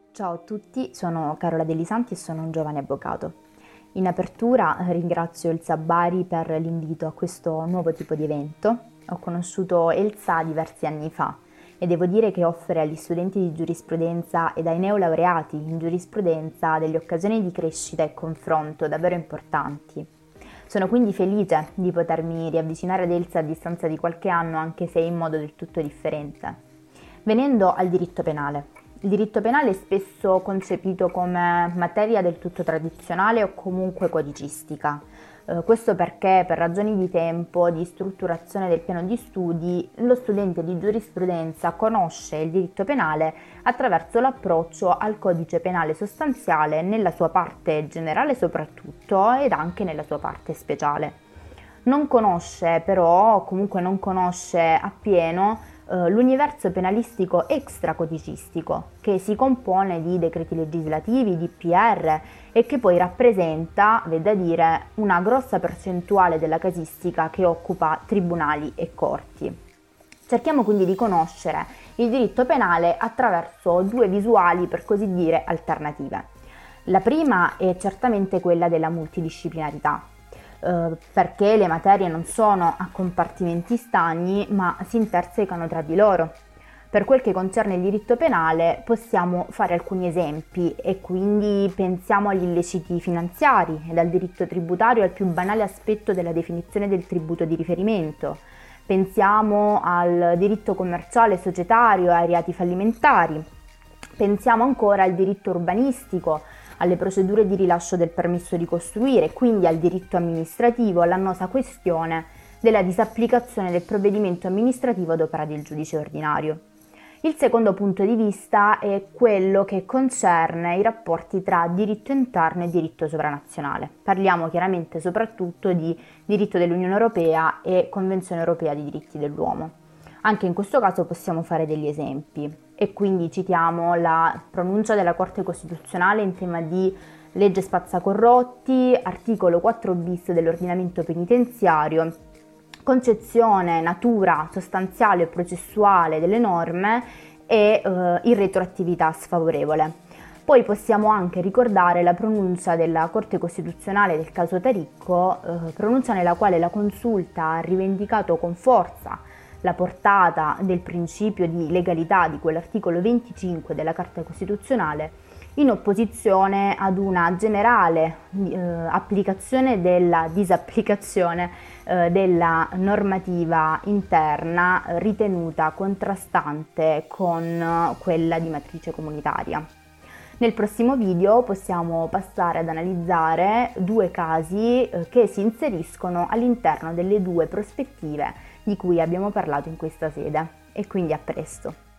Ciao a tutti, sono Carola De Lisanti e sono un giovane avvocato. In apertura ringrazio Elsa Bari per l'invito a questo nuovo tipo di evento. Ho conosciuto Elsa diversi anni fa e devo dire che offre agli studenti di giurisprudenza ed ai neolaureati in giurisprudenza delle occasioni di crescita e confronto davvero importanti. Sono quindi felice di potermi riavvicinare ad Elsa a distanza di qualche anno, anche se in modo del tutto differente. Venendo al diritto penale. Il diritto penale è spesso concepito come materia del tutto tradizionale o comunque codicistica. Questo perché per ragioni di tempo, di strutturazione del piano di studi, lo studente di giurisprudenza conosce il diritto penale attraverso l'approccio al codice penale sostanziale nella sua parte generale soprattutto ed anche nella sua parte speciale. Non conosce però, o comunque non conosce appieno, l'universo penalistico extracodicistico, che si compone di decreti legislativi, di PR e che poi rappresenta, v'è da dire, una grossa percentuale della casistica che occupa tribunali e corti. Cerchiamo quindi di conoscere il diritto penale attraverso due visuali, per così dire, alternative. La prima è certamente quella della multidisciplinarità. Perché le materie non sono a compartimenti stagni ma si intersecano tra di loro. Per quel che concerne il diritto penale possiamo fare alcuni esempi e quindi pensiamo agli illeciti finanziari e dal diritto tributario al più banale aspetto della definizione del tributo di riferimento. Pensiamo al diritto commerciale societario e ai reati fallimentari. Pensiamo ancora al diritto urbanistico, alle procedure di rilascio del permesso di costruire, quindi al diritto amministrativo, all'annosa questione della disapplicazione del provvedimento amministrativo ad opera del giudice ordinario. Il secondo punto di vista è quello che concerne i rapporti tra diritto interno e diritto sovranazionale. Parliamo chiaramente soprattutto di diritto dell'Unione Europea e Convenzione Europea dei diritti dell'uomo. Anche in questo caso possiamo fare degli esempi e quindi citiamo la pronuncia della Corte Costituzionale in tema di legge spazzacorrotti, articolo 4 bis dell'ordinamento penitenziario, concezione, natura sostanziale e processuale delle norme e irretroattività sfavorevole. Poi possiamo anche ricordare la pronuncia della Corte Costituzionale del caso Taricco, pronuncia nella quale la Consulta ha rivendicato con forza la portata del principio di legalità di quell'articolo 25 della Carta Costituzionale in opposizione ad una generale applicazione della disapplicazione della normativa interna ritenuta contrastante con quella di matrice comunitaria. Nel prossimo video possiamo passare ad analizzare due casi che si inseriscono all'interno delle due prospettive di cui abbiamo parlato in questa sede e quindi a presto.